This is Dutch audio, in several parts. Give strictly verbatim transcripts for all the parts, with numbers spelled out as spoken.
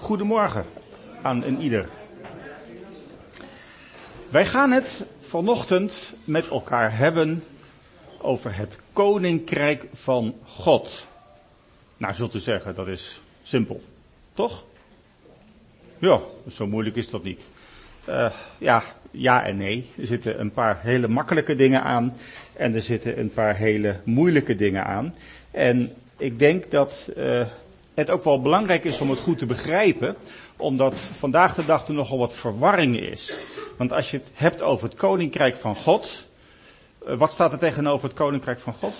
Goedemorgen aan een ieder. Wij gaan het vanochtend met elkaar hebben over het Koninkrijk van God. Nou, zult u zeggen, dat is simpel, toch? Ja, zo moeilijk is dat niet. Uh, ja, ja en nee. Er zitten een paar hele makkelijke dingen aan en er zitten een paar hele moeilijke dingen aan. En ik denk dat uh, het ook wel belangrijk is om het goed te begrijpen, omdat vandaag de dag er nogal wat verwarring is. Want als je het hebt over het Koninkrijk van God, uh, wat staat er tegenover het Koninkrijk van God?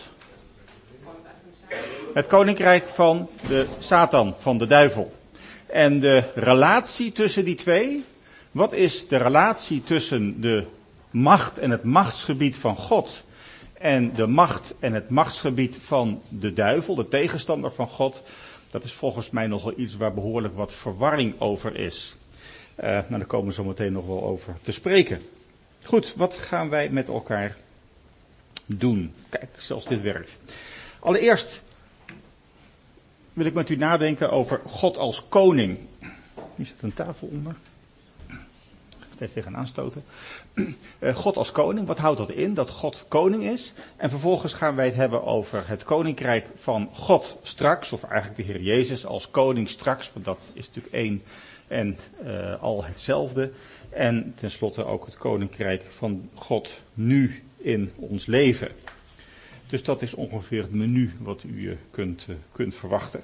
Het Koninkrijk van de Satan, van de duivel. En de relatie tussen die twee, wat is de relatie tussen de macht en het machtsgebied van God en de macht en het machtsgebied van de duivel, de tegenstander van God? Dat is volgens mij nogal iets waar behoorlijk wat verwarring over is. Uh, nou, daar komen we zo meteen nog wel over te spreken. Goed, wat gaan wij met elkaar doen? Kijk, zelfs dit werkt. Allereerst wil ik met u nadenken over God als koning. Hier zit een tafel onder. Steeds tegen aanstoten. Uh, God als koning, wat houdt dat in? Dat God koning is. En vervolgens gaan wij het hebben over het koninkrijk van God straks. Of eigenlijk de Heer Jezus als koning straks. Want dat is natuurlijk één en uh, al hetzelfde. En tenslotte ook het koninkrijk van God nu in ons leven. Dus dat is ongeveer het menu wat u uh, kunt, uh, kunt verwachten.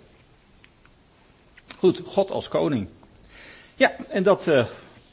Goed, God als koning. Ja, en dat... Uh,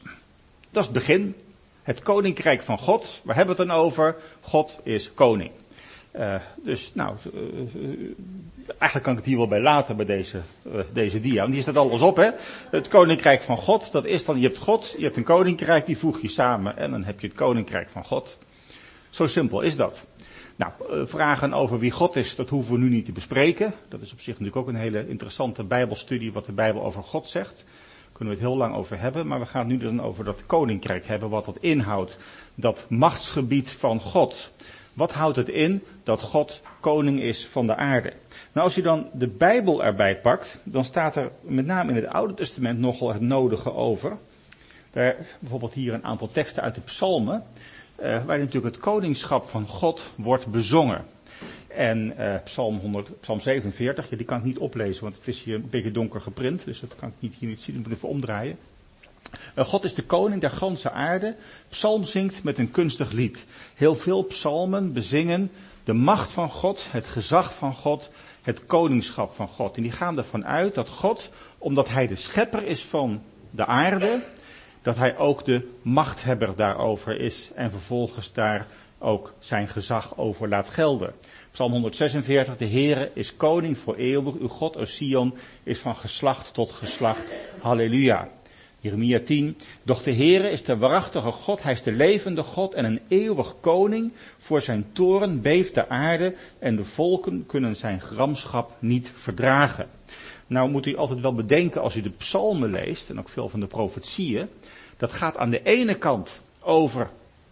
Dat is het begin. Het koninkrijk van God. Waar hebben we het dan over? God is koning. Uh, dus nou, uh, uh, eigenlijk kan ik het hier wel bij laten bij deze, uh, deze dia. Want hier staat alles op, hè. Het koninkrijk van God, dat is dan, je hebt God, je hebt een koninkrijk, die voeg je samen en dan heb je het koninkrijk van God. Zo simpel is dat. Nou, uh, vragen over wie God is, dat hoeven we nu niet te bespreken. Dat is op zich natuurlijk ook een hele interessante bijbelstudie wat de Bijbel over God zegt. Kunnen we het heel lang over hebben, maar we gaan het nu dan over dat koninkrijk hebben, wat dat inhoudt. Dat machtsgebied van God. Wat houdt het in dat God koning is van de aarde? Nou, als je dan de Bijbel erbij pakt, dan staat er met name in het Oude Testament nogal het nodige over. Daar, bijvoorbeeld hier een aantal teksten uit de Psalmen, uh, waar natuurlijk het koningschap van God wordt bezongen. En uh, Psalm, honderd, Psalm zevenenveertig, ja, die kan ik niet oplezen, want het is hier een beetje donker geprint, dus dat kan ik niet, hier niet zien, ik moet even omdraaien. Uh, God is de koning der ganse aarde. Psalm zingt met een kunstig lied. Heel veel psalmen bezingen de macht van God, het gezag van God, het koningschap van God. En die gaan ervan uit dat God, omdat hij de schepper is van de aarde, dat hij ook de machthebber daarover is en vervolgens daar ook zijn gezag over laat gelden. Psalm honderdzesenveertig, de Heere is koning voor eeuwig, uw God, o Sion, is van geslacht tot geslacht. Halleluja. Jeremia tien, doch de Heere is de waarachtige God, hij is de levende God en een eeuwig koning. Voor zijn toren beeft de aarde en de volken kunnen zijn gramschap niet verdragen. Nou moet u altijd wel bedenken als u de psalmen leest, en ook veel van de profetieën, dat gaat aan de ene kant over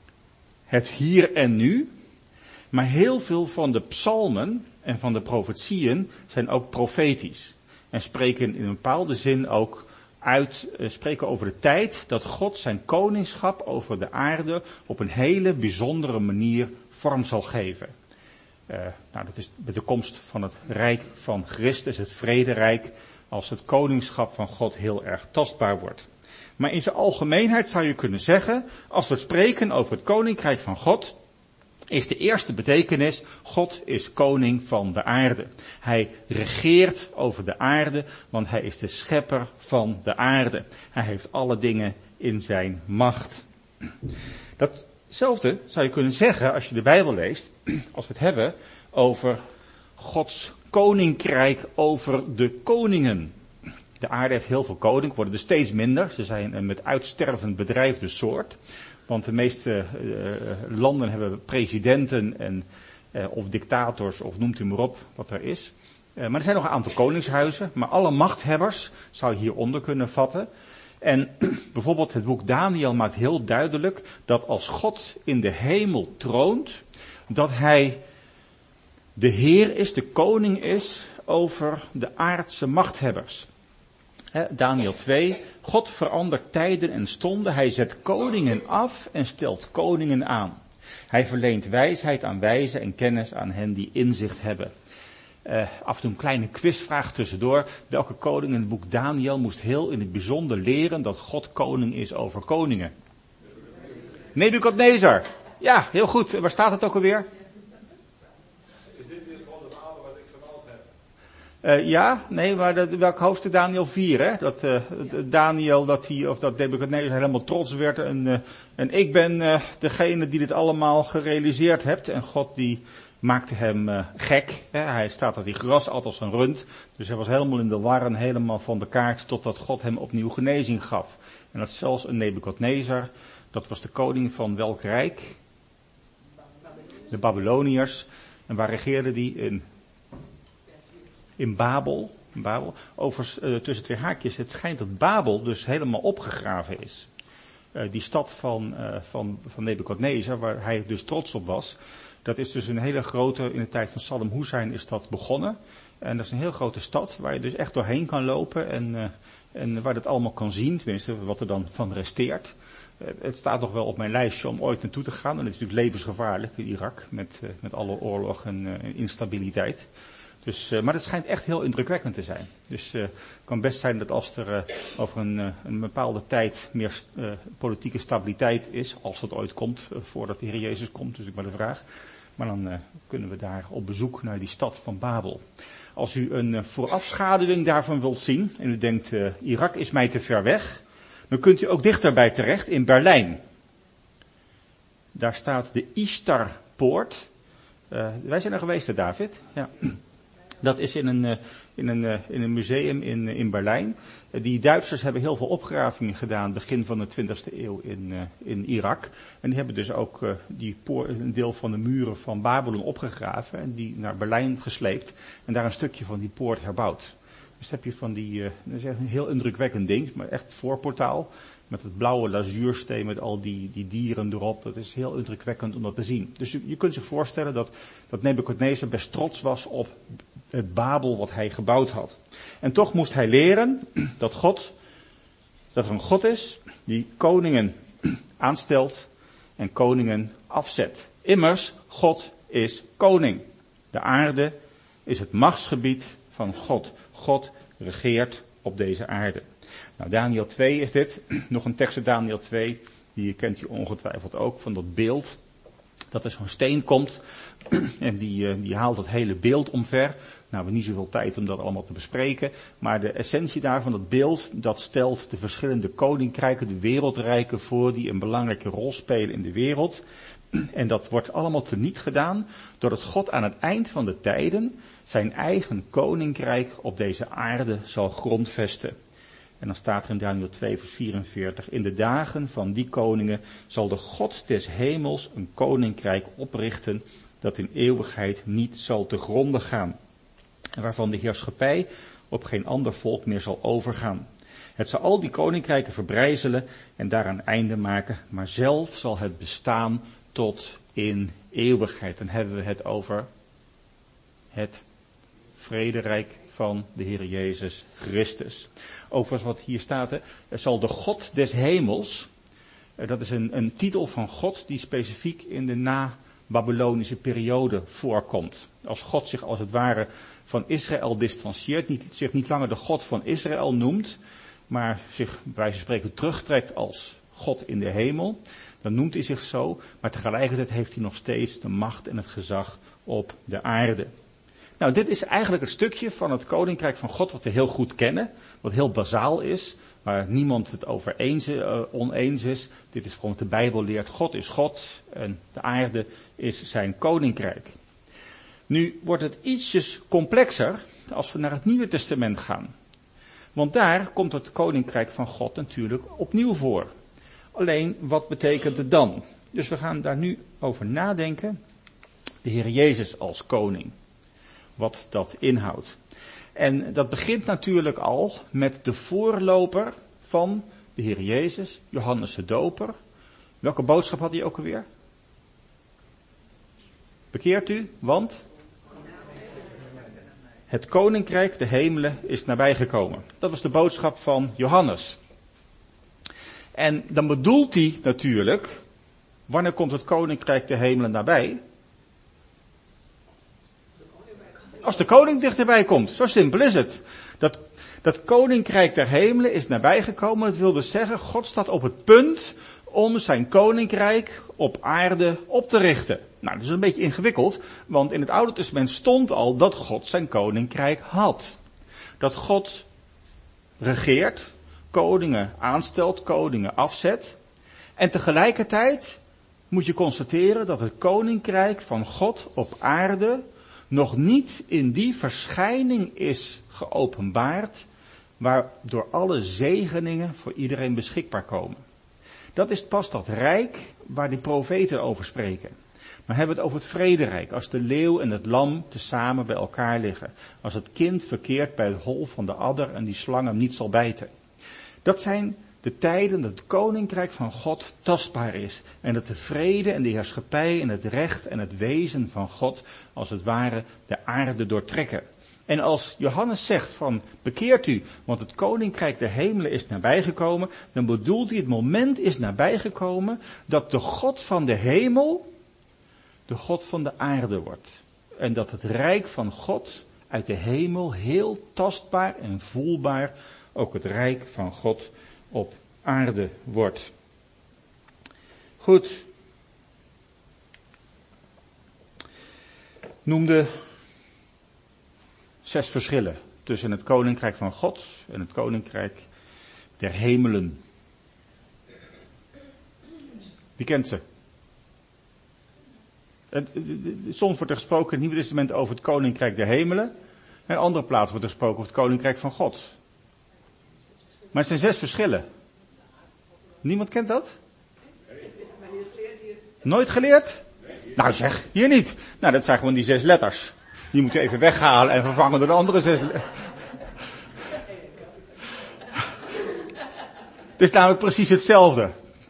het hier en nu. Maar heel veel van de psalmen en van de profetieën zijn ook profetisch. En spreken in een bepaalde zin ook uit, uh, spreken over de tijd dat God zijn koningschap over de aarde op een hele bijzondere manier vorm zal geven. Uh, nou, dat is met de komst van het Rijk van Christus, het vrederijk, als het koningschap van God heel erg tastbaar wordt. Maar in zijn algemeenheid zou je kunnen zeggen, als we spreken over het koninkrijk van God, is de eerste betekenis, God is koning van de aarde. Hij regeert over de aarde, want hij is de schepper van de aarde. Hij heeft alle dingen in zijn macht. Datzelfde zou je kunnen zeggen als je de Bijbel leest, als we het hebben over Gods koninkrijk over de koningen. De aarde heeft heel veel koningen, worden er steeds minder. Ze zijn een met uitstervend bedrijfde soort. Want de meeste uh, landen hebben presidenten en, uh, of dictators of noemt u maar op wat er is. Uh, maar er zijn nog een aantal koningshuizen. Maar alle machthebbers zou je hieronder kunnen vatten. En bijvoorbeeld het boek Daniel maakt heel duidelijk dat als God in de hemel troont, dat hij de Heer is, de koning is over de aardse machthebbers. He, Daniel twee. God verandert tijden en stonden. Hij zet koningen af en stelt koningen aan. Hij verleent wijsheid aan wijzen en kennis aan hen die inzicht hebben. Uh, af en toe een kleine quizvraag tussendoor. Welke koning in het boek Daniel moest heel in het bijzonder leren dat God koning is over koningen? Nebukadnezar. Ja, heel goed. Waar staat het ook alweer? Is dit weer gewoon het verhaal wat ik verhaald heb? Uh, ja, nee, maar dat, welk hoofdstuk Daniel vier, hè? Dat uh, Daniel, dat hij, of dat Nebukadnezar helemaal trots werd. En, uh, en ik ben uh, degene die dit allemaal gerealiseerd heeft. En God die maakte hem uh, gek. Hè? Hij staat dat hij gras at als een rund. Dus hij was helemaal in de war en helemaal van de kaart totdat God hem opnieuw genezing gaf. En dat zelfs een Nebukadnezar, dat was de koning van welk rijk? De Babyloniërs. En waar regeerde die? In, in Babel. In Babel. Overigens, uh, tussen twee haakjes, het schijnt dat Babel dus helemaal opgegraven is. Uh, die stad van, uh, van, van Nebukadnezar, waar hij dus trots op was. Dat is dus een hele grote, in de tijd van Saddam Hussein is dat begonnen. En dat is een heel grote stad waar je dus echt doorheen kan lopen en, uh, en waar dat allemaal kan zien, tenminste wat er dan van resteert. Uh, het staat nog wel op mijn lijstje om ooit naartoe te gaan. En het is natuurlijk levensgevaarlijk in Irak met, uh, met alle oorlog en uh, instabiliteit. Dus, uh, maar het schijnt echt heel indrukwekkend te zijn. Dus uh, het kan best zijn dat als er uh, over een, uh, een bepaalde tijd meer uh, politieke stabiliteit is, als dat ooit komt, uh, voordat de Heer Jezus komt, dus ik maar de vraag. Maar dan uh, kunnen we daar op bezoek naar die stad van Babel. Als u een uh, voorafschaduwing daarvan wilt zien, en u denkt, uh, Irak is mij te ver weg, dan kunt u ook dichterbij terecht in Berlijn. Daar staat de Istarpoort. Uh, wij zijn er geweest, hè, David? Ja. Dat is in een, in een, in een museum in, in Berlijn. Die Duitsers hebben heel veel opgravingen gedaan begin van de twintigste eeuw in, in Irak. En die hebben dus ook die poort, een deel van de muren van Babylon opgegraven en die naar Berlijn gesleept. En daar een stukje van die poort herbouwd. Dus heb je van die, dat is echt een heel indrukwekkend ding, maar echt voorportaal. Met het blauwe lazuursteen, met al die, die dieren erop. Het is heel indrukwekkend om dat te zien. Dus je, je kunt zich voorstellen dat, dat Nebukadnezar best trots was op het Babel wat hij gebouwd had. En toch moest hij leren dat God, dat er een God is die koningen aanstelt en koningen afzet. Immers, God is koning. De aarde is het machtsgebied van God. God regeert op deze aarde. Nou, Daniel twee is dit. Nog een tekst uit Daniel twee. Die kent u ongetwijfeld ook. Van dat beeld. Dat er zo'n steen komt. En die, die haalt het hele beeld omver. Nou, we hebben niet zoveel tijd om dat allemaal te bespreken. Maar de essentie daarvan, dat beeld, dat stelt de verschillende koninkrijken, de wereldrijken voor, die een belangrijke rol spelen in de wereld. En dat wordt allemaal teniet gedaan, doordat God aan het eind van de tijden zijn eigen koninkrijk op deze aarde zal grondvesten. En dan staat er in Daniel twee vers vierenveertig, in de dagen van die koningen zal de God des hemels een koninkrijk oprichten dat in eeuwigheid niet zal te gronde gaan. En waarvan de heerschappij op geen ander volk meer zal overgaan. Het zal al die koninkrijken verbrijzelen en daaraan einde maken, maar zelf zal het bestaan tot in eeuwigheid. Dan hebben we het over het vrederijk van de Heer Jezus Christus. Overigens wat hier staat, hè, zal de God des hemels, dat is een, een titel van God die specifiek in de na-Babylonische periode voorkomt. Als God zich als het ware van Israël distancieert, niet, zich niet langer de God van Israël noemt, maar zich bij wijze van spreken terugtrekt als God in de hemel, dan noemt hij zich zo, maar tegelijkertijd heeft hij nog steeds de macht en het gezag op de aarde. Nou, dit is eigenlijk het stukje van het koninkrijk van God wat we heel goed kennen, wat heel bazaal is, waar niemand het over eens, uh, oneens is. Dit is gewoon wat de Bijbel leert. God is God en de aarde is zijn koninkrijk. Nu wordt het ietsjes complexer als we naar het Nieuwe Testament gaan. Want daar komt het koninkrijk van God natuurlijk opnieuw voor. Alleen, wat betekent het dan? Dus we gaan daar nu over nadenken. De Heer Jezus als koning. Wat dat inhoudt. En dat begint natuurlijk al met de voorloper van de Heer Jezus, Johannes de Doper. Welke boodschap had hij ook alweer? Bekeert u, want? Het koninkrijk, de hemelen, is nabijgekomen. Dat was de boodschap van Johannes. En dan bedoelt hij natuurlijk, wanneer komt het koninkrijk, de hemelen, nabij? Als de koning dichterbij komt, zo simpel is het. Dat, dat koninkrijk der hemelen is nabijgekomen, dat wil dus zeggen, God staat op het punt om zijn koninkrijk op aarde op te richten. Nou, dat is een beetje ingewikkeld, want in het Oude Testament stond al dat God zijn koninkrijk had. Dat God regeert, koningen aanstelt, koningen afzet. En tegelijkertijd moet je constateren dat het koninkrijk van God op aarde nog niet in die verschijning is geopenbaard, waardoor alle zegeningen voor iedereen beschikbaar komen. Dat is pas dat rijk waar die profeten over spreken. Maar hebben we het over het vrederijk, als de leeuw en het lam tezamen bij elkaar liggen. Als het kind verkeert bij het hol van de adder en die slang hem niet zal bijten. Dat zijn de tijden dat het koninkrijk van God tastbaar is. En dat de vrede en de heerschappij en het recht en het wezen van God als het ware de aarde doortrekken. En als Johannes zegt van bekeert u, want het koninkrijk der hemelen is nabijgekomen, dan bedoelt hij het moment is nabijgekomen dat de God van de hemel de God van de aarde wordt. En dat het rijk van God uit de hemel heel tastbaar en voelbaar ook het rijk van God op aarde wordt. Goed. Noemde zes verschillen tussen het koninkrijk van God en het koninkrijk der hemelen. Wie kent ze? Soms wordt er gesproken in het Nieuwe Testament over het koninkrijk der hemelen. En andere plaatsen wordt er gesproken over het koninkrijk van God. Maar het zijn zes verschillen. Niemand kent dat? Nooit geleerd? Nou zeg, hier niet. Nou, dat zijn gewoon die zes letters. Die moet je even weghalen en vervangen door de andere zes letters. Het is namelijk precies hetzelfde.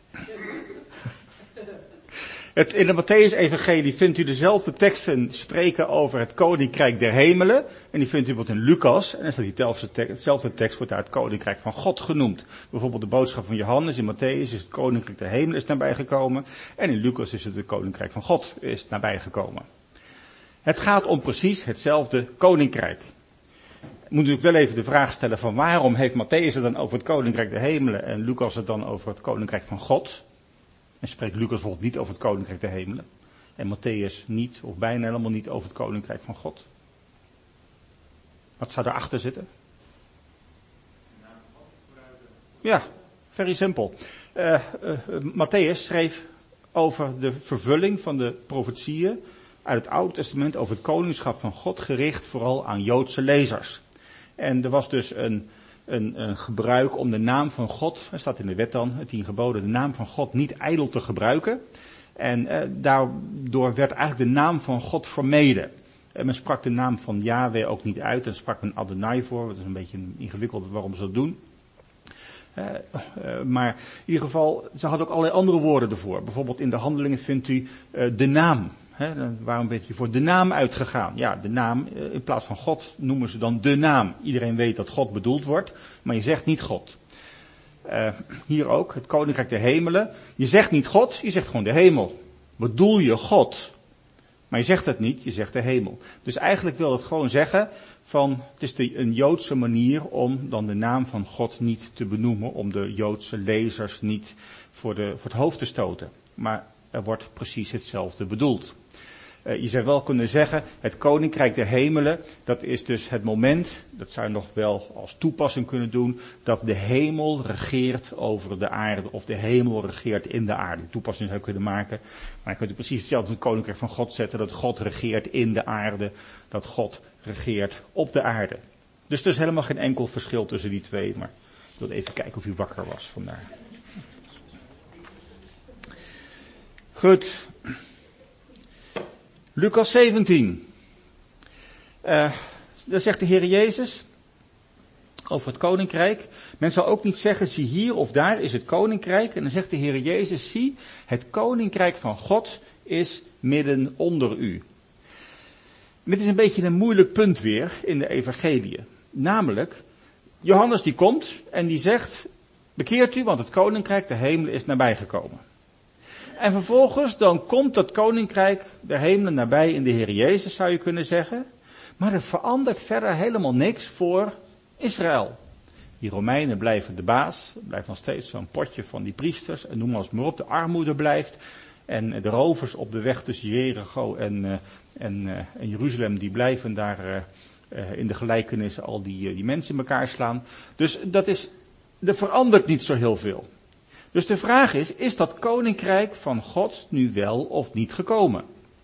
Het, in de Mattheüs-evangelie vindt u dezelfde teksten spreken over het koninkrijk der hemelen. En die vindt u bijvoorbeeld in Lucas. En dan staat die hetzelfde tekst wordt daar het koninkrijk van God genoemd. Bijvoorbeeld de boodschap van Johannes in Mattheüs is het koninkrijk der hemelen is nabijgekomen. En in Lucas is het het koninkrijk van God is nabijgekomen. Het gaat om precies hetzelfde koninkrijk. Ik moet natuurlijk wel even de vraag stellen van waarom heeft Mattheüs het dan over het koninkrijk der hemelen en Lucas het dan over het koninkrijk van God? En spreekt Lucas bijvoorbeeld niet over het koninkrijk der hemelen. En Mattheüs niet, of bijna helemaal niet, over het koninkrijk van God. Wat zou daarachter zitten? Ja, very simpel. Uh, uh, Mattheüs schreef over de vervulling van de profetieën uit het Oude Testament over het koningschap van God, gericht vooral aan Joodse lezers. En er was dus een... Een, een gebruik om de naam van God, er staat in de wet dan, het tien geboden, de naam van God niet ijdel te gebruiken. En eh, daardoor werd eigenlijk de naam van God vermeden. En men sprak de naam van Yahweh ook niet uit en sprak men Adonai voor, dat is een beetje ingewikkeld waarom ze dat doen. Uh, uh, maar in ieder geval, ze hadden ook allerlei andere woorden ervoor. Bijvoorbeeld in de handelingen vindt u uh, de naam. He, dan waren een beetje voor de naam uitgegaan. Ja, de naam, uh, in plaats van God noemen ze dan de naam. Iedereen weet dat God bedoeld wordt, maar je zegt niet God. Uh, hier ook, het koninkrijk der hemelen. Je zegt niet God, je zegt gewoon de hemel. Bedoel je God? Maar je zegt het niet, je zegt de hemel. Dus eigenlijk wil het gewoon zeggen van, het is de, een Joodse manier om dan de naam van God niet te benoemen, om de Joodse lezers niet voor, de, voor het hoofd te stoten. Maar er wordt precies hetzelfde bedoeld. Uh, je zou wel kunnen zeggen, het koninkrijk der hemelen, dat is dus het moment, dat zou je nog wel als toepassing kunnen doen, dat de hemel regeert over de aarde, of de hemel regeert in de aarde. Toepassing zou je kunnen maken, maar je kunt er precies hetzelfde in het koninkrijk van God zetten, dat God regeert in de aarde, dat God regeert op de aarde. Dus er is helemaal geen enkel verschil tussen die twee, maar ik wilde even kijken of u wakker was vandaar. Goed. Lucas zeventien. Uh, daar zegt de Heer Jezus over het koninkrijk. Men zal ook niet zeggen, zie hier of daar is het koninkrijk. En dan zegt de Heer Jezus, zie, het koninkrijk van God is midden onder u. Dit is een beetje een moeilijk punt weer in de evangelie. Namelijk, Johannes die komt en die zegt, bekeert u, want het koninkrijk der hemelen is nabijgekomen. En vervolgens dan komt dat koninkrijk der hemelen nabij in de Heer Jezus, zou je kunnen zeggen. Maar er verandert verder helemaal niks voor Israël. Die Romeinen blijven de baas, er blijft nog steeds zo'n potje van die priesters, en noem maar eens maar op, de armoede blijft. En de rovers op de weg tussen Jericho en, uh, en, uh, en Jeruzalem, die blijven daar uh, uh, in de gelijkenissen al die, uh, die mensen in elkaar slaan. Dus dat is, er verandert niet zo heel veel. Dus de vraag is, is dat koninkrijk van God nu wel of niet gekomen?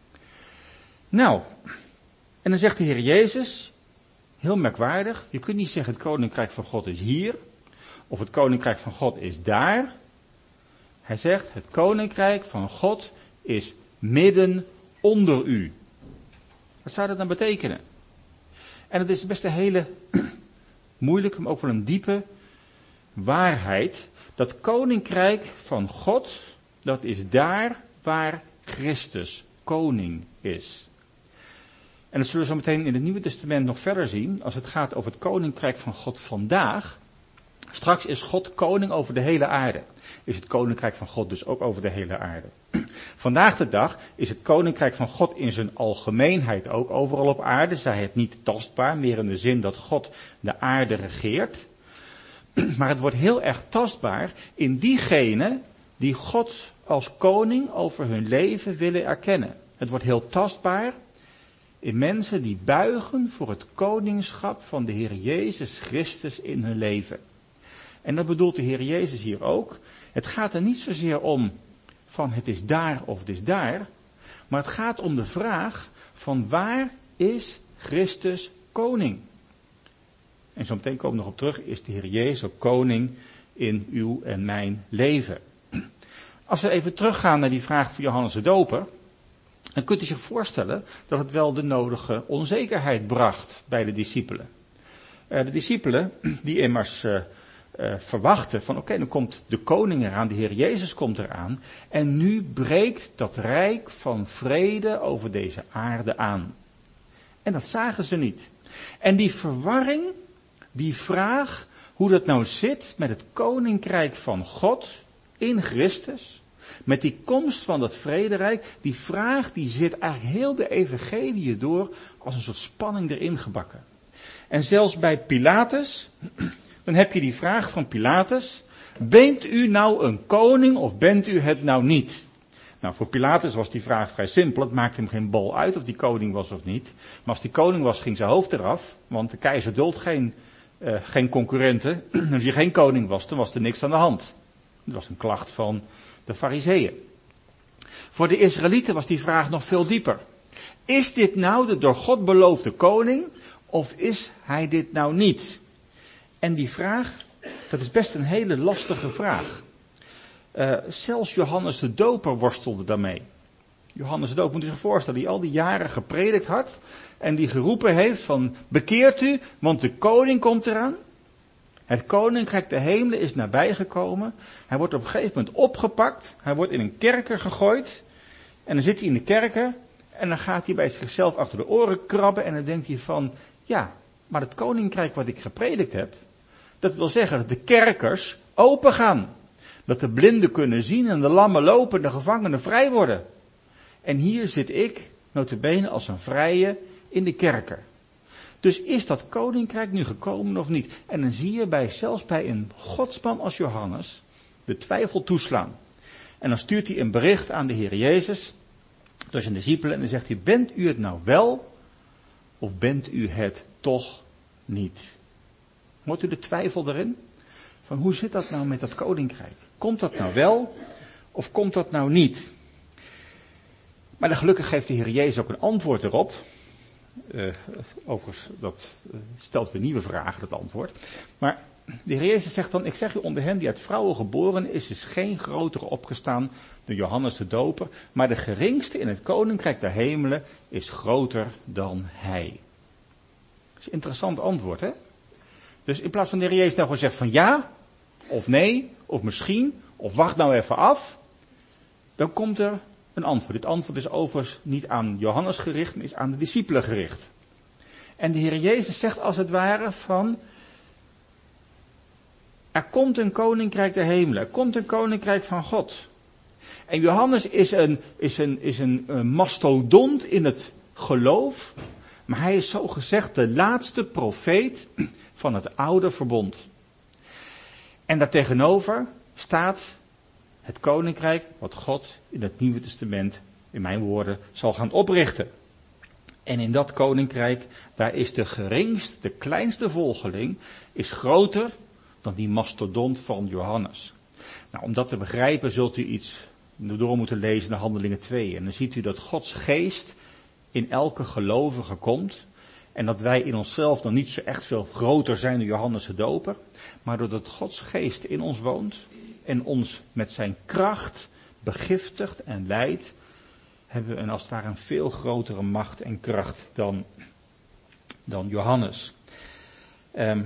Nou, en dan zegt de Heer Jezus, heel merkwaardig, je kunt niet zeggen het koninkrijk van God is hier, of het koninkrijk van God is daar. Hij zegt, het koninkrijk van God is midden onder u. Wat zou dat dan betekenen? En het is best een hele moeilijke, maar ook wel een diepe waarheid. Dat koninkrijk van God, dat is daar waar Christus koning is. En dat zullen we zo meteen in het Nieuwe Testament nog verder zien, als het gaat over het koninkrijk van God vandaag. Straks is God koning over de hele aarde. Is het koninkrijk van God dus ook over de hele aarde. Vandaag de dag is het koninkrijk van God in zijn algemeenheid ook overal op aarde. Zij het niet tastbaar, meer in de zin dat God de aarde regeert. Maar het wordt heel erg tastbaar in diegenen die God als koning over hun leven willen erkennen. Het wordt heel tastbaar in mensen die buigen voor het koningschap van de Heer Jezus Christus in hun leven. En dat bedoelt de Heer Jezus hier ook. Het gaat er niet zozeer om van het is daar of het is daar. Maar het gaat om de vraag van waar is Christus koning? En zo meteen komen we nog op terug, is de Heer Jezus ook koning in uw en mijn leven? Als we even teruggaan naar die vraag van Johannes de Doper, dan kunt u zich voorstellen dat het wel de nodige onzekerheid bracht bij de discipelen. Uh, de discipelen die immers uh, uh, verwachten van oké, okay, dan komt de koning eraan, de Heer Jezus komt eraan. En nu breekt dat rijk van vrede over deze aarde aan. En dat zagen ze niet. En die verwarring, die vraag hoe dat nou zit met het koninkrijk van God in Christus, met die komst van dat vrederijk, die vraag die zit eigenlijk heel de evangelie door als een soort spanning erin gebakken. En zelfs bij Pilatus, dan heb je die vraag van Pilatus, bent u nou een koning of bent u het nou niet? Nou, voor Pilatus was die vraag vrij simpel, het maakte hem geen bol uit of die koning was of niet. Maar als die koning was, ging zijn hoofd eraf, want de keizer duldt geen, uh, geen concurrenten. En als je geen koning was, dan was er niks aan de hand. Dat was een klacht van de Farizeeën. Voor de Israëlieten was die vraag nog veel dieper. Is dit nou de door God beloofde koning of is hij dit nou niet? En die vraag, dat is best een hele lastige vraag. Uh, zelfs Johannes de Doper worstelde daarmee. Johannes de Doper, moet u zich voorstellen, die al die jaren gepredikt had en die geroepen heeft van bekeert u, want de koning komt eraan. Het koninkrijk der hemelen is nabijgekomen. Hij wordt op een gegeven moment opgepakt. Hij wordt in een kerker gegooid. En dan zit hij in de kerker. En dan gaat hij bij zichzelf achter de oren krabben. En dan denkt hij van, ja, maar het koninkrijk wat ik gepredikt heb, dat wil zeggen dat de kerkers open gaan. Dat de blinden kunnen zien en de lammen lopen en de gevangenen vrij worden. En hier zit ik, nota bene als een vrije, in de kerker. Dus is dat koninkrijk nu gekomen of niet? En dan zie je bij, zelfs bij een godsman als Johannes de twijfel toeslaan. En dan stuurt hij een bericht aan de Heer Jezus, door zijn discipelen, en dan zegt hij, bent u het nou wel of bent u het toch niet? Hoort u de twijfel erin? Van hoe zit dat nou met dat koninkrijk? Komt dat nou wel of komt dat nou niet? Maar dan gelukkig geeft de Heer Jezus ook een antwoord erop. Uh, overigens, dat uh, stelt weer nieuwe vragen, dat antwoord. Maar de Heer Jezus zegt dan, ik zeg u onder hen die uit vrouwen geboren is, is geen grotere opgestaan dan Johannes de Doper, maar de geringste in het koninkrijk der hemelen is groter dan hij. Dat is een interessant antwoord, hè? Dus in plaats van de Heer Jezus nou gewoon zegt van ja, of nee, of misschien, of wacht nou even af, dan komt er een antwoord. Dit antwoord is overigens niet aan Johannes gericht, maar is aan de discipelen gericht. En de Heer Jezus zegt als het ware van, er komt een koninkrijk der hemelen, er komt een koninkrijk van God. En Johannes is een, is een, is een, een mastodont in het geloof, maar hij is zo gezegd de laatste profeet van het oude verbond. En daartegenover staat het koninkrijk wat God in het Nieuwe Testament, in mijn woorden, zal gaan oprichten. En in dat koninkrijk, daar is de geringste, de kleinste volgeling, is groter dan die mastodont van Johannes. Nou, om dat te begrijpen zult u iets door moeten lezen naar Handelingen twee. En dan ziet u dat Gods geest in elke gelovige komt. En dat wij in onszelf dan niet zo echt veel groter zijn dan Johannes de Doper. Maar doordat Gods geest in ons woont en ons met zijn kracht begiftigt en leidt, hebben we een, als het ware een veel grotere macht en kracht dan, dan Johannes. Um,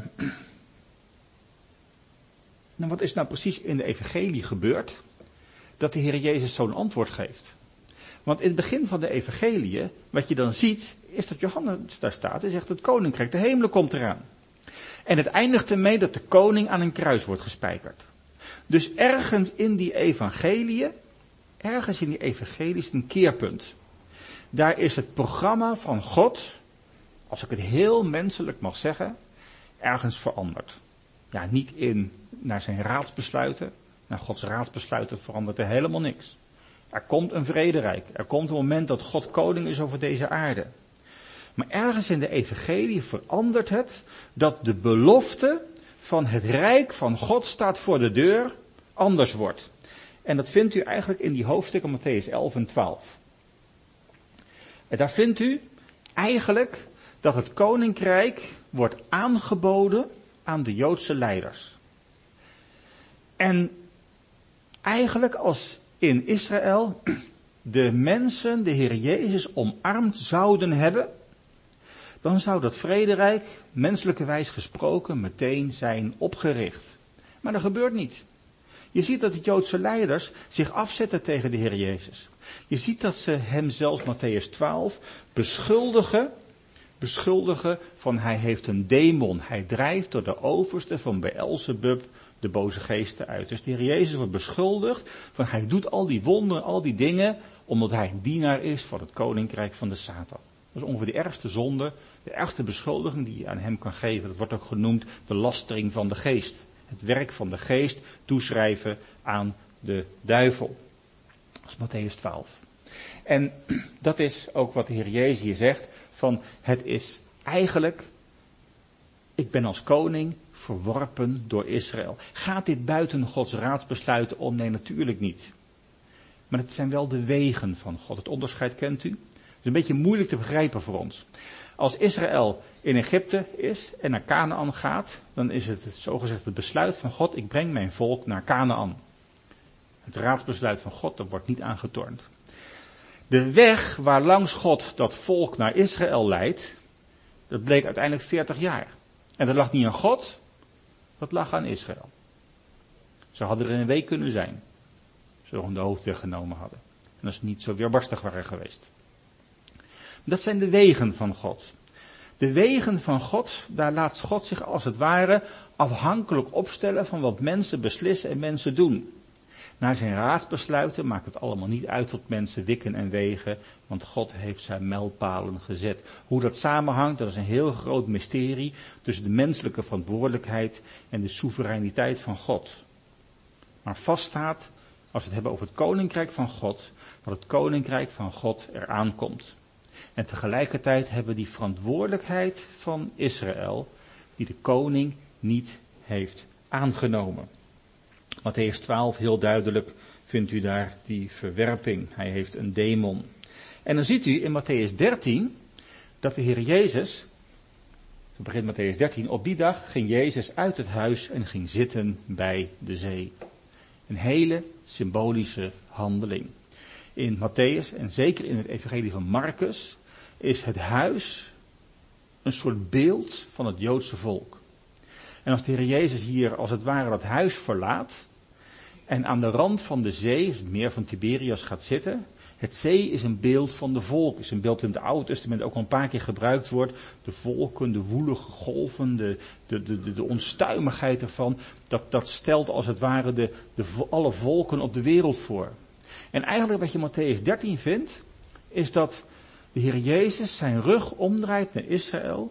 nou, wat is nou precies in de evangelie gebeurd? Dat de Heer Jezus zo'n antwoord geeft. Want in het begin van de evangelie, wat je dan ziet, is dat Johannes daar staat en zegt het koninkrijk, de hemelen komt eraan. En het eindigt ermee dat de koning aan een kruis wordt gespijkerd. Dus ergens in die evangelie, ergens in die evangelie is een keerpunt. Daar is het programma van God, als ik het heel menselijk mag zeggen, ergens veranderd. Ja, niet in naar zijn raadsbesluiten. Naar Gods raadsbesluiten verandert er helemaal niks. Er komt een vrederijk. Er komt een moment dat God koning is over deze aarde. Maar ergens in de evangelie verandert het dat de belofte van het rijk van God staat voor de deur anders wordt. En dat vindt u eigenlijk in die hoofdstukken Mattheüs elf en twaalf. En daar vindt u eigenlijk dat het koninkrijk wordt aangeboden aan de Joodse leiders. En eigenlijk als in Israël de mensen de Heer Jezus omarmd zouden hebben, dan zou dat vrederijk, menselijkerwijs gesproken, meteen zijn opgericht. Maar dat gebeurt niet. Je ziet dat de Joodse leiders zich afzetten tegen de Heer Jezus. Je ziet dat ze hem zelfs, Mattheüs twaalf, beschuldigen, beschuldigen van hij heeft een demon. Hij drijft door de overste van Beelzebub de boze geesten uit. Dus de Heer Jezus wordt beschuldigd van hij doet al die wonderen, al die dingen, omdat hij een dienaar is van het koninkrijk van de Satan. Dat is ongeveer de ergste zonde, de ergste beschuldiging die je aan hem kan geven. Dat wordt ook genoemd de lastering van de geest. Het werk van de geest toeschrijven aan de duivel. Dat is Mattheüs twaalf. En dat is ook wat de Heer Jezus hier zegt, van het is eigenlijk, ik ben als koning verworpen door Israël. Gaat dit buiten Gods raadsbesluiten om? Nee, natuurlijk niet. Maar het zijn wel de wegen van God. Het onderscheid kent u. Het is een beetje moeilijk te begrijpen voor ons. Als Israël in Egypte is en naar Kanaan gaat, dan is het, het zogezegd het besluit van God, ik breng mijn volk naar Kanaan. Het raadsbesluit van God, dat wordt niet aangetornd. De weg waarlangs God dat volk naar Israël leidt, dat bleek uiteindelijk veertig jaar. En dat lag niet aan God, dat lag aan Israël. Ze hadden er in een week kunnen zijn. Ze gewoon de hoofdweg genomen hadden. En als ze niet zo weerbarstig waren geweest. Dat zijn de wegen van God. De wegen van God, daar laat God zich als het ware afhankelijk opstellen van wat mensen beslissen en mensen doen. Naar zijn raadsbesluiten maakt het allemaal niet uit tot mensen wikken en wegen, want God heeft zijn mijlpalen gezet. Hoe dat samenhangt, dat is een heel groot mysterie tussen de menselijke verantwoordelijkheid en de soevereiniteit van God. Maar vaststaat, als we het hebben over het koninkrijk van God, dat het koninkrijk van God eraan komt. En tegelijkertijd hebben we die verantwoordelijkheid van Israël, die de koning niet heeft aangenomen. Mattheüs twaalf, heel duidelijk vindt u daar die verwerping. Hij heeft een demon. En dan ziet u in Mattheüs dertien dat de Heer Jezus, zo begint Mattheüs dertien, op die dag ging Jezus uit het huis en ging zitten bij de zee. Een hele symbolische handeling. In Mattheüs en zeker in het evangelie van Marcus is het huis een soort beeld van het Joodse volk. En als de Heer Jezus hier als het ware dat huis verlaat en aan de rand van de zee, het meer van Tiberias, gaat zitten, Het zee is een beeld van de volk. Is een beeld in het Oude Testament ook al een paar keer gebruikt wordt. De volken, de woelige golven, de, de, de, de onstuimigheid ervan. Dat, dat stelt als het ware de, de, alle volken op de wereld voor. En eigenlijk wat je in Mattheüs dertien vindt, is dat de Heer Jezus zijn rug omdraait naar Israël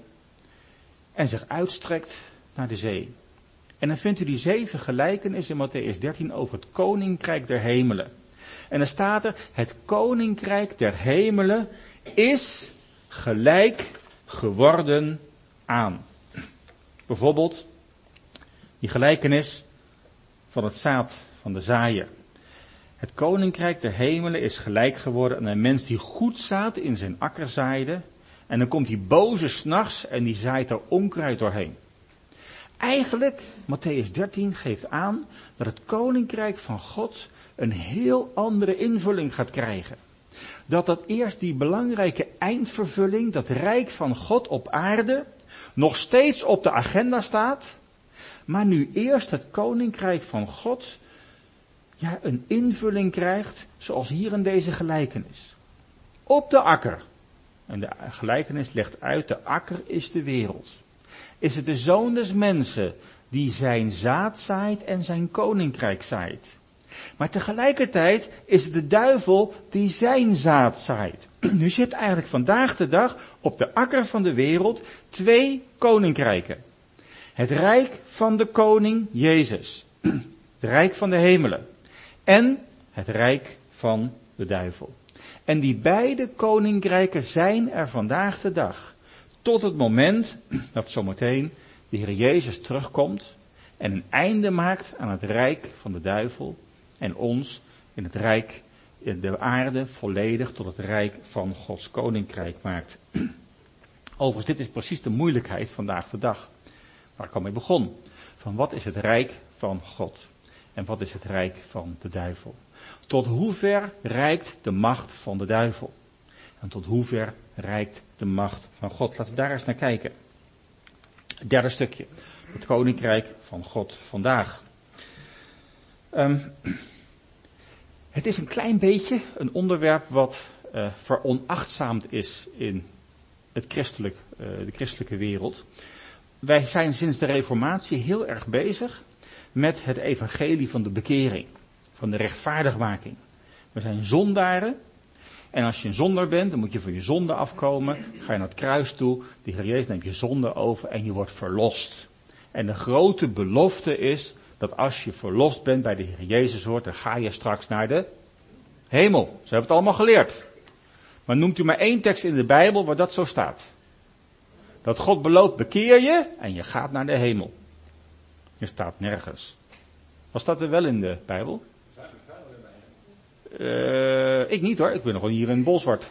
en zich uitstrekt naar de zee. En dan vindt u die zeven gelijkenissen in Mattheüs dertien over het koninkrijk der hemelen. En dan staat er, het koninkrijk der hemelen is gelijk geworden aan. Bijvoorbeeld die gelijkenis van het zaad van de zaaier. Het koninkrijk der hemelen is gelijk geworden aan een mens die goed zaad in zijn akker zaaide. En dan komt die boze 's nachts en die zaait er onkruid doorheen. Eigenlijk, Mattheüs dertien geeft aan dat het koninkrijk van God een heel andere invulling gaat krijgen. Dat dat eerst die belangrijke eindvervulling, dat rijk van God op aarde, nog steeds op de agenda staat. Maar nu eerst het koninkrijk van God, ja, een invulling krijgt zoals hier in deze gelijkenis. Op de akker. En de gelijkenis legt uit, de akker is de wereld. Is het de zoon des mensen die zijn zaad zaait en zijn koninkrijk zaait. Maar tegelijkertijd is het de duivel die zijn zaad zaait. Dus je hebt eigenlijk vandaag de dag op de akker van de wereld twee koninkrijken. Het rijk van de koning Jezus. Het rijk van de hemelen. En het rijk van de duivel. En die beide koninkrijken zijn er vandaag de dag. Tot het moment dat zometeen de Heer Jezus terugkomt en een einde maakt aan het rijk van de duivel en ons in het rijk, in de aarde volledig tot het rijk van Gods koninkrijk maakt. Overigens, dit is precies de moeilijkheid vandaag de dag, waar ik al mee begon. Van wat is het rijk van God en wat is het rijk van de duivel? Tot hoever reikt de macht van de duivel? En tot hoever reikt de macht van God? Laten we daar eens naar kijken. Het derde stukje. Het koninkrijk van God vandaag. Um, het is een klein beetje een onderwerp wat uh, veronachtzaamd is in het christelijk, uh, de christelijke wereld. Wij zijn sinds de Reformatie heel erg bezig met het evangelie van de bekering. Van de rechtvaardigmaking. We zijn zondaren. En als je een zondaar bent, dan moet je van je zonde afkomen. Ga je naar het kruis toe. De Heer Jezus neemt je zonde over en je wordt verlost. En de grote belofte is dat als je verlost bent bij de Heer Jezus hoort, dan ga je straks naar de hemel. Ze hebben het allemaal geleerd. Maar noemt u maar één tekst in de Bijbel waar dat zo staat. Dat God belooft, bekeer je en je gaat naar de hemel. Er staat nergens. Wat staat er wel in de Bijbel? Uh, ik niet hoor, ik ben nog wel hier in Bolsward.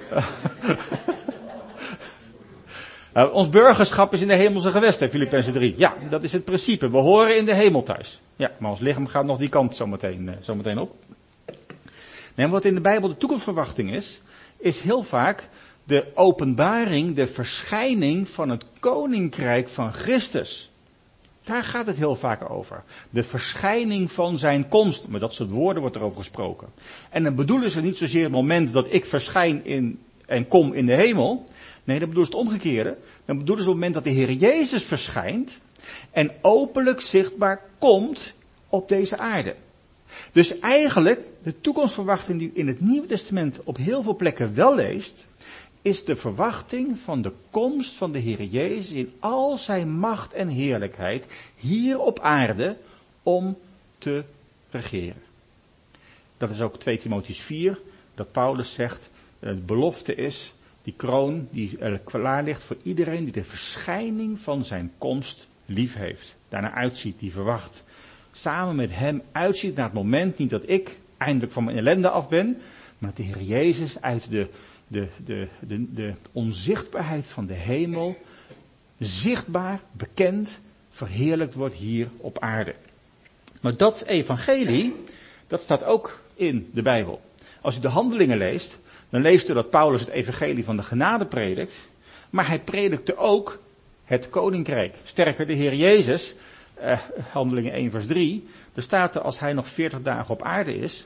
uh, ons burgerschap is in de hemelse gewesten, Filippenzen drie. Ja, dat is het principe. We horen in de hemel thuis. Ja, maar ons lichaam gaat nog die kant zometeen, uh, zometeen op. Nee, wat in de Bijbel de toekomstverwachting is, is heel vaak de openbaring, de verschijning van het koninkrijk van Christus. Daar gaat het heel vaak over. De verschijning van zijn komst. Met dat soort woorden wordt erover gesproken. En dan bedoelen ze niet zozeer het moment dat ik verschijn in, en kom in de hemel. Nee, dan bedoelen ze het omgekeerde. Dan bedoelen ze het moment dat de Heer Jezus verschijnt. En openlijk zichtbaar komt op deze aarde. Dus eigenlijk, de toekomstverwachting die u in het Nieuwe Testament op heel veel plekken wel leest, is de verwachting van de komst van de Heer Jezus in al zijn macht en heerlijkheid hier op aarde om te regeren. Dat is ook twee Timotheüs vier, dat Paulus zegt, de belofte is die kroon die er klaar ligt voor iedereen die de verschijning van zijn komst lief heeft. Daarna uitziet, die verwacht. Samen met hem uitziet naar het moment, niet dat ik eindelijk van mijn ellende af ben, maar dat de Heer Jezus uit de De, de, de, de onzichtbaarheid van de hemel zichtbaar, bekend, verheerlijkt wordt hier op aarde. Maar dat evangelie, dat staat ook in de Bijbel. Als u de Handelingen leest, dan leest u dat Paulus het evangelie van de genade predikt. Maar hij predikte ook het koninkrijk. Sterker, de Heer Jezus, eh, Handelingen één vers drie, daar staat er als hij nog veertig dagen op aarde is,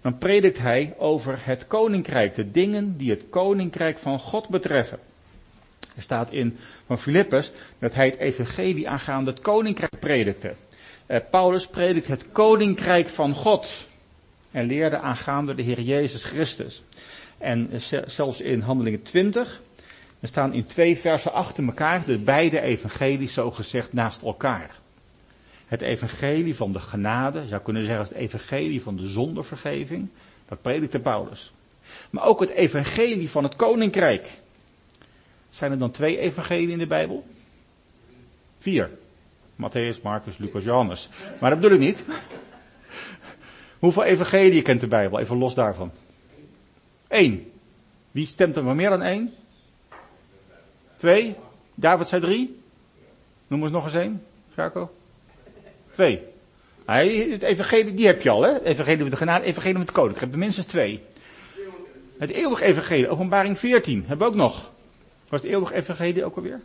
dan predikt hij over het koninkrijk, de dingen die het koninkrijk van God betreffen. Er staat in van Filippus dat hij het evangelie aangaande het koninkrijk predikte. Uh, Paulus predikt het koninkrijk van God en leerde aangaande de Heer Jezus Christus. En uh, zelfs in Handelingen twintig, er staan in twee versen achter elkaar de beide evangelies zo gezegd naast elkaar. Het evangelie van de genade, je zou kunnen zeggen het evangelie van de zondevergeving, dat predikte Paulus. Maar ook het evangelie van het koninkrijk. Zijn er dan twee evangelieën in de Bijbel? Vier. Matthäus, Marcus, Lucas, Johannes. Maar dat bedoel ik niet. Hoeveel evangelieën kent de Bijbel? Even los daarvan. Eén. Wie stemt er maar meer dan één? Twee. David zei drie. Noem eens nog eens één. Jaco. Twee. Het evangelie, die heb je al, hè? Het evangelie met de genade, het evangelie met het koninkrijk. Ik heb er minstens twee. Het eeuwige evangelie, openbaring veertien, hebben we ook nog. Was het eeuwige evangelie ook alweer?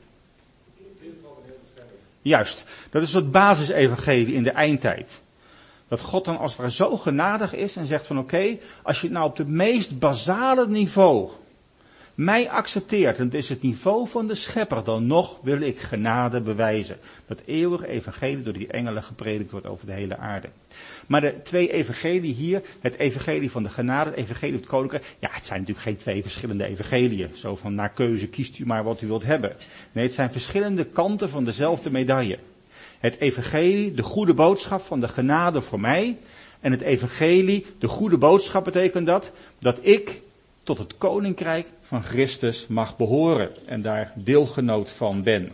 Juist. Dat is een soort basisevangelie in de eindtijd. Dat God dan als het ware zo genadig is en zegt van oké, okay, als je nou op het meest basale niveau mij accepteert, en het is het niveau van de schepper, dan nog wil ik genade bewijzen. Dat eeuwige evangelie door die engelen gepredikt wordt over de hele aarde. Maar de twee evangelie hier, het evangelie van de genade, het evangelie van het koninkrijk, ja, het zijn natuurlijk geen twee verschillende evangeliën. Zo van naar keuze kiest u maar wat u wilt hebben. Nee, het zijn verschillende kanten van dezelfde medaille. Het evangelie, de goede boodschap van de genade voor mij. En het evangelie, de goede boodschap betekent dat, dat ik tot het koninkrijk van Christus mag behoren en daar deelgenoot van ben.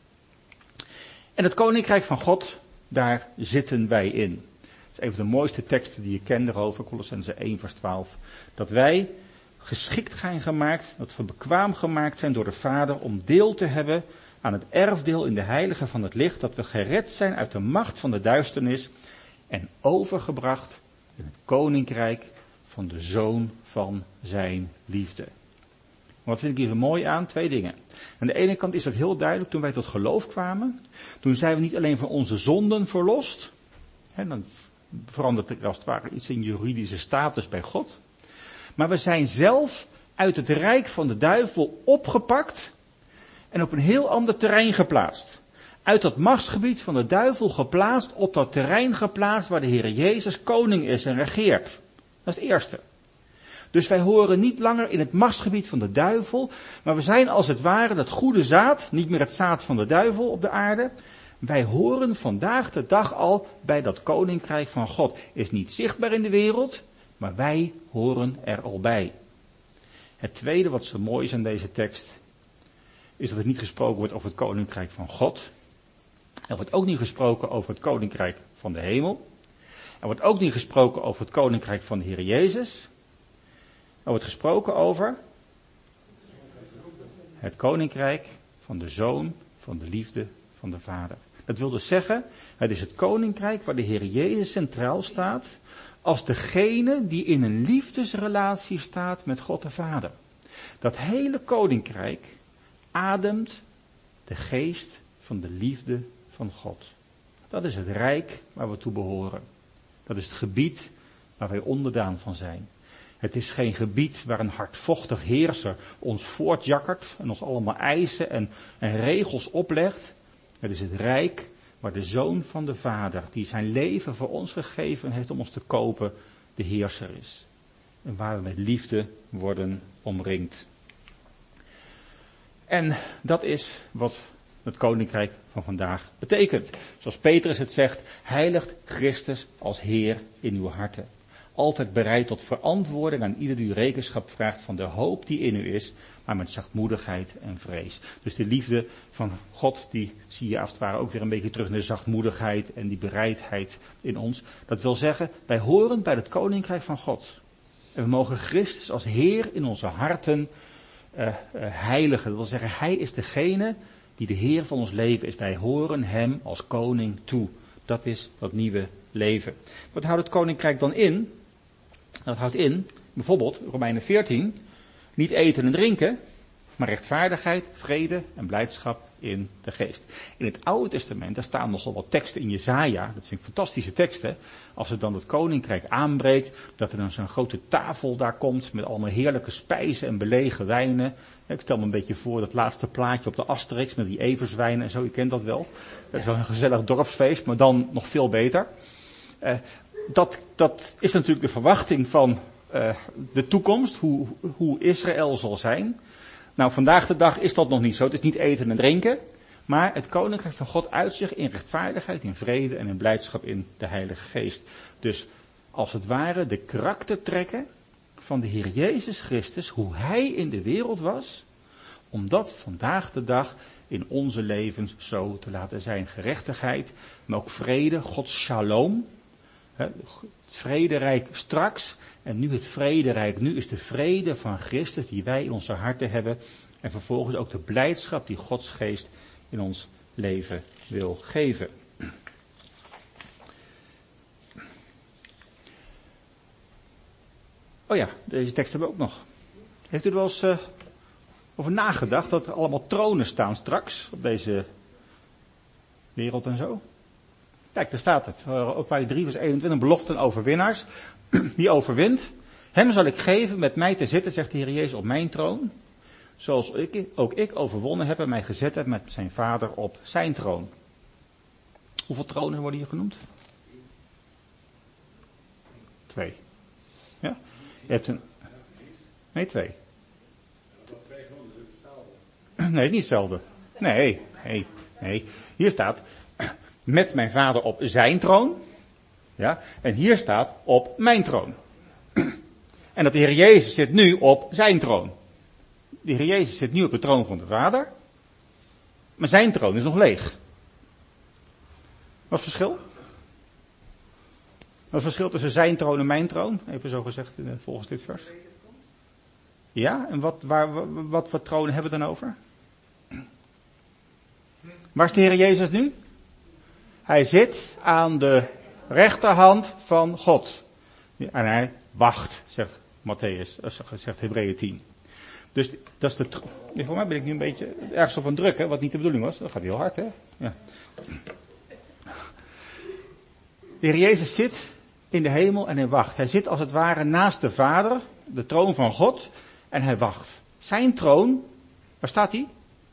En het koninkrijk van God, daar zitten wij in. Dat is een van de mooiste teksten die je kent erover, Kolossenzen één vers twaalf. Dat wij geschikt zijn gemaakt, dat we bekwaam gemaakt zijn door de Vader om deel te hebben aan het erfdeel in de heilige van het licht, dat we gered zijn uit de macht van de duisternis en overgebracht in het koninkrijk van de Zoon van zijn liefde. Wat vind ik hier zo mooi aan? Twee dingen. Aan de ene kant is dat heel duidelijk, toen wij tot geloof kwamen, toen zijn we niet alleen van onze zonden verlost, hè, dan verandert er als het ware iets in juridische status bij God, maar we zijn zelf uit het rijk van de duivel opgepakt en op een heel ander terrein geplaatst. Uit dat machtsgebied van de duivel geplaatst, op dat terrein geplaatst waar de Heer Jezus koning is en regeert. Dat is het eerste. Dus wij horen niet langer in het machtsgebied van de duivel, maar we zijn als het ware dat goede zaad, niet meer het zaad van de duivel op de aarde. Wij horen vandaag de dag al bij dat koninkrijk van God. Is niet zichtbaar in de wereld, maar wij horen er al bij. Het tweede wat zo mooi is aan deze tekst, is dat er niet gesproken wordt over het koninkrijk van God. Er wordt ook niet gesproken over het koninkrijk van de hemel. Er wordt ook niet gesproken over het koninkrijk van de Heer Jezus. Er wordt gesproken over het koninkrijk van de Zoon, van de liefde van de Vader. Dat wil dus zeggen, het is het koninkrijk waar de Heer Jezus centraal staat, als degene die in een liefdesrelatie staat met God de Vader. Dat hele koninkrijk ademt de geest van de liefde van God. Dat is het rijk waar we toe behoren. Dat is het gebied waar wij onderdaan van zijn. Het is geen gebied waar een hardvochtig heerser ons voortjakkert en ons allemaal eisen en, en regels oplegt. Het is het rijk waar de Zoon van de Vader, die zijn leven voor ons gegeven heeft om ons te kopen, de heerser is. En waar we met liefde worden omringd. En dat is wat het koninkrijk van vandaag betekent. Zoals Petrus het zegt, heiligt Christus als Heer in uw harten. Altijd bereid tot verantwoording aan ieder die u rekenschap vraagt van de hoop die in u is, maar met zachtmoedigheid en vrees. Dus de liefde van God, die zie je als het ware ook weer een beetje terug naar de zachtmoedigheid en die bereidheid in ons. Dat wil zeggen, wij horen bij het koninkrijk van God. En we mogen Christus als Heer in onze harten uh, uh, heiligen. Dat wil zeggen, Hij is degene die de Heer van ons leven is. Wij horen Hem als koning toe. Dat is dat nieuwe leven. Wat houdt het koninkrijk dan in? Dat houdt in, bijvoorbeeld, Romeinen veertien, niet eten en drinken, maar rechtvaardigheid, vrede en blijdschap in de geest. In het Oude Testament, daar staan nogal wat teksten in Jesaja. Dat vind ik fantastische teksten. Als het dan het koninkrijk aanbreekt, dat er dan zo'n grote tafel daar komt met allemaal heerlijke spijzen en belegen wijnen. Ik stel me een beetje voor dat laatste plaatje op de Asterix met die everswijnen en zo, je kent dat wel. Dat is wel een gezellig dorpsfeest, maar dan nog veel beter. Uh, dat, dat is natuurlijk de verwachting van uh, de toekomst, hoe, hoe Israël zal zijn. Nou, vandaag de dag is dat nog niet zo. Het is niet eten en drinken. Maar het koninkrijk van God uit zich in rechtvaardigheid, in vrede en in blijdschap in de Heilige Geest. Dus als het ware de karaktertrekken van de Heer Jezus Christus, hoe Hij in de wereld was, om dat vandaag de dag in onze levens zo te laten zijn. Gerechtigheid, maar ook vrede, Gods shalom. Het vrederijk straks en nu het vrederijk. Nu is de vrede van Christus die wij in onze harten hebben. En vervolgens ook de blijdschap die Gods geest in ons leven wil geven. Oh ja, deze tekst hebben we ook nog. Heeft u er wel eens uh, over nagedacht dat er allemaal tronen staan straks op deze wereld en zo? Kijk, daar staat het. Openbaring drie vers eenentwintig, beloften overwinnaars. Wie overwint, hem zal ik geven met mij te zitten, zegt de Heer Jezus, op mijn troon. Zoals ik, ook ik overwonnen heb en mij gezet heb met zijn vader op zijn troon. Hoeveel tronen worden hier genoemd? Twee. Ja? Je hebt een... Nee, twee. Nee, niet hetzelfde. Nee, nee, nee. Hier staat... Met mijn vader op zijn troon. Ja, en hier staat op mijn troon. En dat de Heer Jezus zit nu op zijn troon. De Heer Jezus zit nu op de troon van de Vader. Maar zijn troon is nog leeg. Wat is het verschil? Wat is het verschil tussen zijn troon en mijn troon? Even zo gezegd volgens dit vers. Ja, en wat, waar, wat voor tronen hebben we het dan over? Waar is de Heer Jezus nu? Hij zit aan de rechterhand van God. En hij wacht, zegt Matthäus, zegt Hebreeën tien. Dus dat is de... Nee, voor mij ben ik nu een beetje ergens op aan het drukken, wat niet de bedoeling was. Dat gaat heel hard, hè? Ja. De Heer Jezus zit in de hemel en hij wacht. Hij zit als het ware naast de Vader, de troon van God, en hij wacht. Zijn troon, waar staat hij?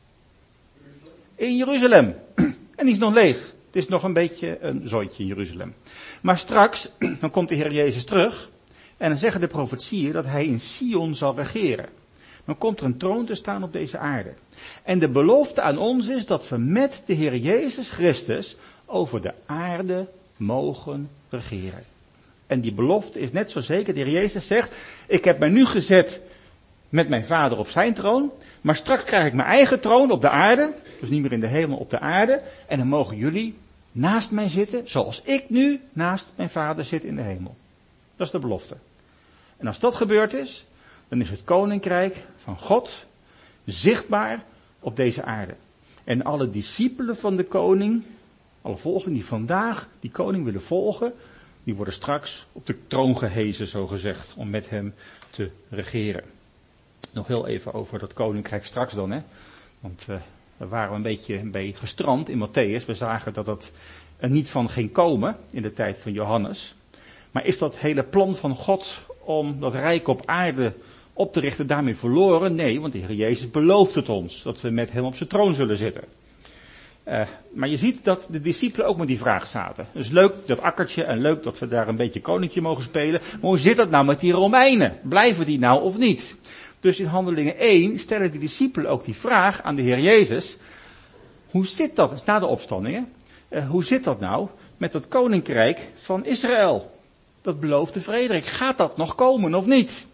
In Jeruzalem. En die is nog leeg. Het is nog een beetje een zooitje in Jeruzalem. Maar straks, dan komt de Heer Jezus terug. En dan zeggen de profetieën dat hij in Sion zal regeren. Dan komt er een troon te staan op deze aarde. En de belofte aan ons is dat we met de Heer Jezus Christus over de aarde mogen regeren. En die belofte is net zo zeker. De Heer Jezus zegt, ik heb mij nu gezet met mijn Vader op zijn troon. Maar straks krijg ik mijn eigen troon op de aarde. Dus niet meer in de hemel, op de aarde. En dan mogen jullie naast mij zitten, zoals ik nu naast mijn Vader zit in de hemel. Dat is de belofte. En als dat gebeurd is, dan is het koninkrijk van God zichtbaar op deze aarde. En alle discipelen van de koning, alle volgelingen die vandaag die koning willen volgen, die worden straks op de troon gehezen, zo gezegd, om met hem te regeren. Nog heel even over dat koninkrijk straks dan, hè. Want uh, we waren een beetje bij gestrand in Matthäus. We zagen dat dat er niet van ging komen in de tijd van Johannes. Maar is dat hele plan van God om dat rijk op aarde op te richten daarmee verloren? Nee, want de Heer Jezus belooft het ons, dat we met hem op zijn troon zullen zitten. Uh, maar je ziet dat de discipelen ook met die vraag zaten. Dus leuk dat akkertje en leuk dat we daar een beetje koninkje mogen spelen. Maar hoe zit dat nou met die Romeinen? Blijven die nou of niet? Dus in Handelingen één stellen de discipelen ook die vraag aan de Heer Jezus. Hoe zit dat, na de opstandingen, uh, hoe zit dat nou met het koninkrijk van Israël? Dat beloofde Frederik. Gaat dat nog komen of niet?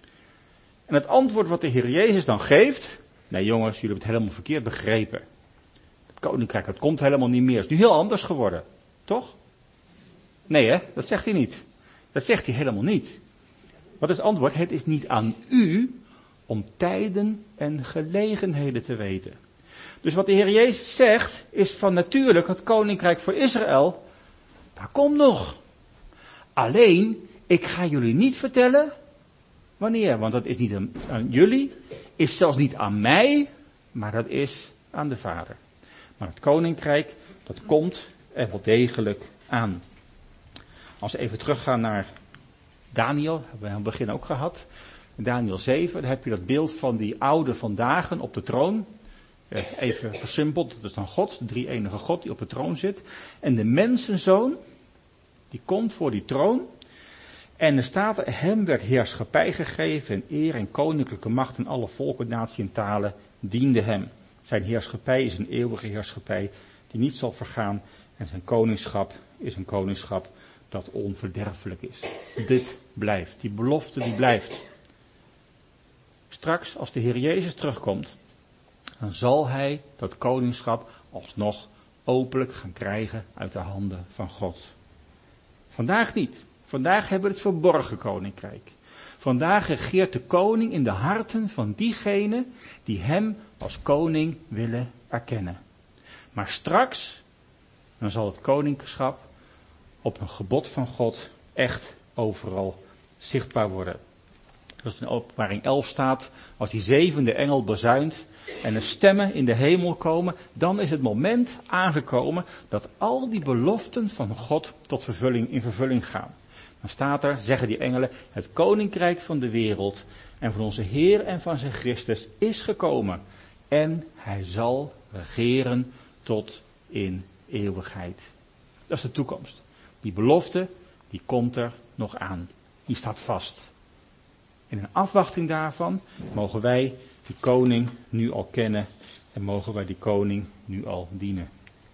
En het antwoord wat de Heer Jezus dan geeft. Nee jongens, jullie hebben het helemaal verkeerd begrepen. Het koninkrijk, dat komt helemaal niet meer. Het is nu heel anders geworden. Toch? Nee hè, dat zegt hij niet. Dat zegt hij helemaal niet. Wat is het antwoord? Het is niet aan u om tijden en gelegenheden te weten. Dus wat de Heer Jezus zegt, is van natuurlijk het koninkrijk voor Israël, dat komt nog. Alleen, ik ga jullie niet vertellen wanneer, want dat is niet aan, aan jullie, is zelfs niet aan mij, maar dat is aan de Vader. Maar het koninkrijk, dat komt er wel degelijk aan. Als we even teruggaan naar Daniel, hebben we aan het begin ook gehad. In Daniel zeven, daar heb je dat beeld van die oude van dagen op de troon. Even versimpeld, dat is dan God, de drie enige God die op de troon zit. En de mensenzoon, die komt voor die troon. En er staat, hem werd heerschappij gegeven en eer en koninklijke macht en alle volken, naties en talen dienden hem. Zijn heerschappij is een eeuwige heerschappij die niet zal vergaan. En zijn koningschap is een koningschap dat onverderfelijk is. Dit blijft, die belofte die blijft. Straks, als de Heer Jezus terugkomt, dan zal hij dat koningschap alsnog openlijk gaan krijgen uit de handen van God. Vandaag niet. Vandaag hebben we het verborgen koninkrijk. Vandaag regeert de koning in de harten van diegenen die hem als koning willen erkennen. Maar straks, dan zal het koningschap op een gebod van God echt overal zichtbaar worden. Zoals in Openbaring elf staat, als die zevende engel bazuint en er stemmen in de hemel komen, dan is het moment aangekomen dat al die beloften van God tot vervulling in vervulling gaan. Dan staat er, zeggen die engelen, het koninkrijk van de wereld en van onze Heer en van zijn Christus is gekomen. En hij zal regeren tot in eeuwigheid. Dat is de toekomst. Die belofte, die komt er nog aan. Die staat vast. In een afwachting daarvan mogen wij die koning nu al kennen en mogen wij die koning nu al dienen.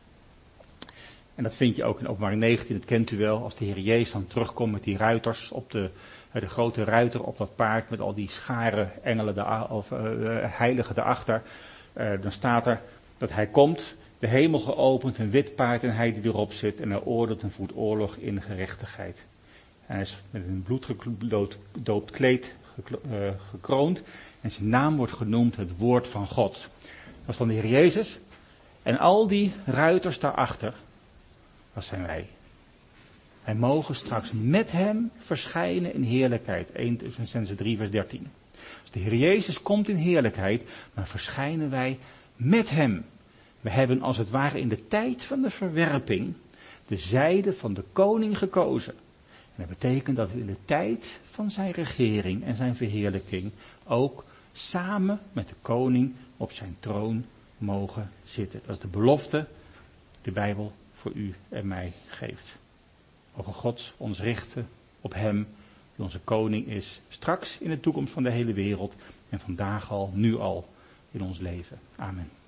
En dat vind je ook in Openbaring negentien, dat kent u wel, als de Heer Jezus dan terugkomt met die ruiters op de, de grote ruiter op dat paard met al die scharen engelen de, of uh, heiligen daarachter. Uh, dan staat er dat hij komt, de hemel geopend, een wit paard en hij die erop zit en hij oordeelt en voert oorlog in gerechtigheid. Hij is met een bloedgedoopt kleed gekroond en zijn naam wordt genoemd het woord van God. Dat is dan de Heer Jezus en al die ruiters daarachter, dat zijn wij. Wij mogen straks met hem verschijnen in heerlijkheid. eerste Thessalonicenzen drie vers dertien. Als de Heer Jezus komt in heerlijkheid, dan verschijnen wij met hem. We hebben als het ware in de tijd van de verwerping de zijde van de koning gekozen. En dat betekent dat we in de tijd van zijn regering en zijn verheerlijking ook samen met de koning op zijn troon mogen zitten. Dat is de belofte die de Bijbel voor u en mij geeft. Mogen God ons richten op hem die onze koning is, straks in de toekomst van de hele wereld en vandaag al, nu al in ons leven. Amen.